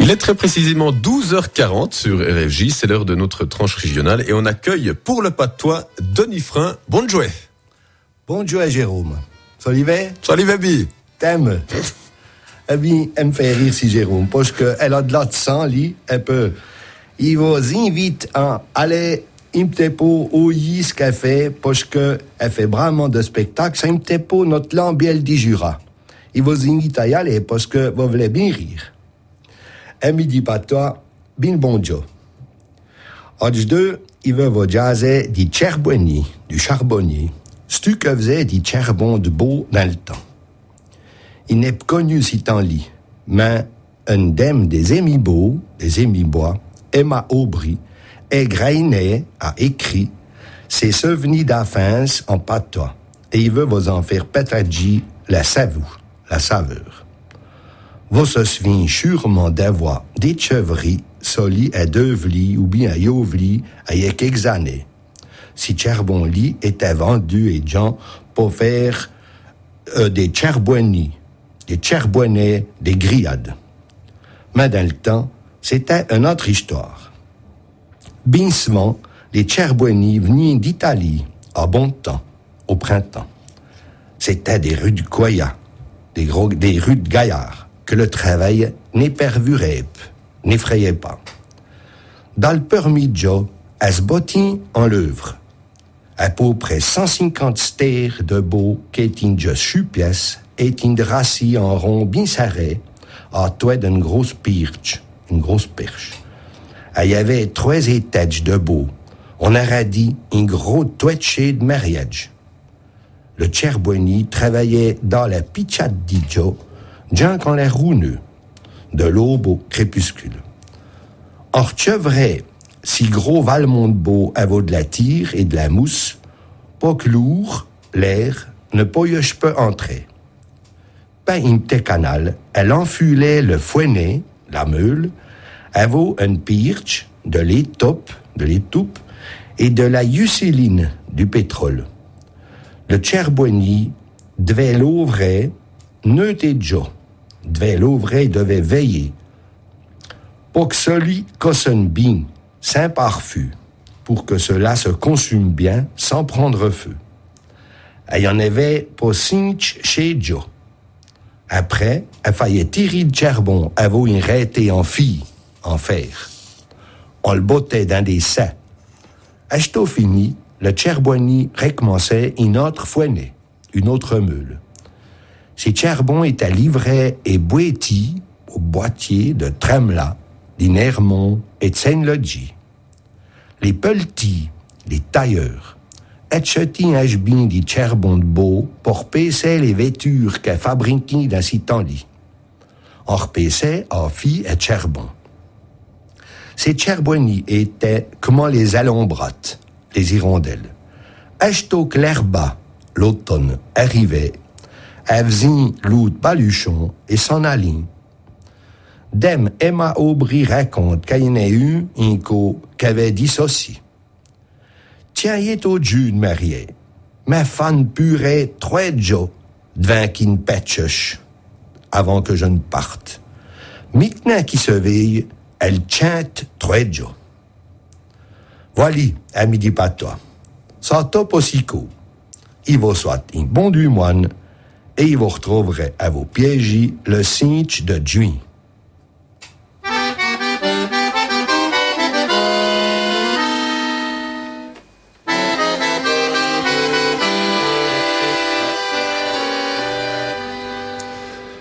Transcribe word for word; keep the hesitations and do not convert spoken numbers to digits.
Il est très précisément douze heures quarante sur R F J, c'est l'heure de notre tranche régionale et on accueille pour le patois Denis Frein. Bonjour. Bonjour Jérôme. Salut Salut Baby. T'aimes. Eh bien, elle me fait rire si Jérôme, parce qu'elle a de la de sang, lui, elle peut. Il vous invite à aller un petit peu au Yis Café, parce qu'elle fait vraiment de spectacle. C'est un petit peu notre lambiel du Jura. Il vous invite à y aller, parce que vous voulez bien rire. Et midi patois, bien bonjour. Aujourd'hui deux, il veut vous jaser du charbonnier, du charbonnier. C'est-tu que faisait du charbon de beau dans le temps. Il n'est pas connu si tant lit, mais un dame des émibeaux, des émibois, Emma Aubry, est grainé, a écrit ses souvenirs d'enfance en patois, et il veut vous en faire pétradji la saveur, la saveur. Vous se souvenez sûrement d'avoir des chèvreries solies à Devely ou bien à Yovely il y a quelques années. Si charbon-lit était vendu et gens pour faire euh, des charbonniers, des charbonnets, des grillades. Mais dans le temps, c'était une autre histoire. Bien souvent, les charbonniers venaient d'Italie, à bon temps, au printemps. C'était des rues de Coya, des, gros, des rues de Gaillard, que le travail n'épervurait, n'effrayait pas. Dans le permidjo, à ce bottin en l'œuvre, à peu près cent cinquante stères de beau qui est une pièce et une rassis en rond bien serré, à toi d'une grosse perche, une grosse perche. Il y avait trois étages de beau. On aurait dit une grosse toitche de mariage. Le charbonnier travaillait dans la pichade d'Idjo, gens qu'on les rouneux, de l'aube au crépuscule. Or, vrai, si gros valmont de beau avaut de la tire et de la mousse, pas que lourd, l'air, ne poyeuche pas entrer. Pas un petit canal, elle enfilait le fouennet, la meule, avaut une pirche, de l'étoupe, de l'étoupe, et de la yucéline, du pétrole. Le charbonnier devait l'ouvrir, neutre et jo, devait l'ouvrir, devait veiller, pour que celui cossonne bien, sans parfum, pour que cela se consume bien, sans prendre feu. Il y en avait pour cinq chez Joe. Après, il fallait tirer de charbon avant une rété en fille, en fer. On le bottait dans des sacs. Achetant fini, le charbonnier recommençait une autre fouennet, une autre meule. Ces charbons étaient livrés et boitis au boîtier de Tremla, d'Inermont et de Saint-Lodgy. Les pelletis, les tailleurs, achetaient un hachebin du charbon de beau pour paisser les vêtures qu'elle fabriquait dans ces temps-là. On repaissait en filles et charbon. Ces charbonniers étaient comme les alombrottes, les hirondelles. Achetant que l'herba, l'automne, arrivait, elle faisait l'autre baluchon et s'en allait. Dame Emma Aubry raconte qu'il y en a eu un co qui avait dit ceci. Tiens, y est au jus de mariée. Ma fan purait trois jours devant qu'une petchuche avant que je ne parte. Maintenant qu'il se veille, elle chante trois jours. Voilà, à midi pas toi. Ça top aussi co. Il vous soit un bon du moine et il vous retrouverait à vos pièges le cinq de juin.